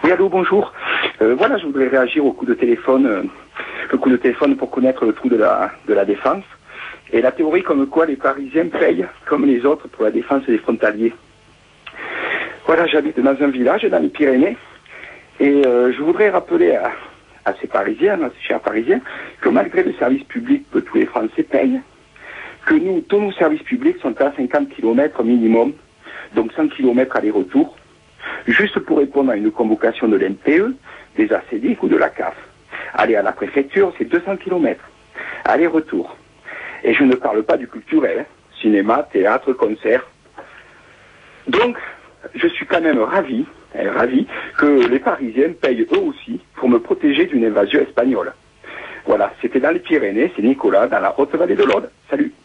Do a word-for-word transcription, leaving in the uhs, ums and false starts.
Oui, allô, bonjour. Euh, voilà, je voudrais réagir au coup de téléphone, euh, le coup de téléphone pour connaître le trou de la, de la Défense et la théorie comme quoi les Parisiens payent comme les autres pour la défense des frontaliers. Voilà, j'habite dans un village dans les Pyrénées et euh, je voudrais rappeler à, à ces Parisiens, à ces chers Parisiens, que malgré le service public que tous les Français payent, que nous, tous nos services publics sont à cinquante kilomètres minimum, donc cent kilomètres aller-retour, juste pour répondre à une convocation de l'N P E, des A C D I C ou de la C A F. Aller à la préfecture, c'est deux cents kilomètres. Aller-retour. Et je ne parle pas du culturel, hein. Cinéma, théâtre, concert. Donc, je suis quand même ravi, hein, ravi que les Parisiens payent eux aussi pour me protéger d'une invasion espagnole. Voilà, c'était dans les Pyrénées, c'est Nicolas, dans la Haute-Vallée de l'Aude. Salut.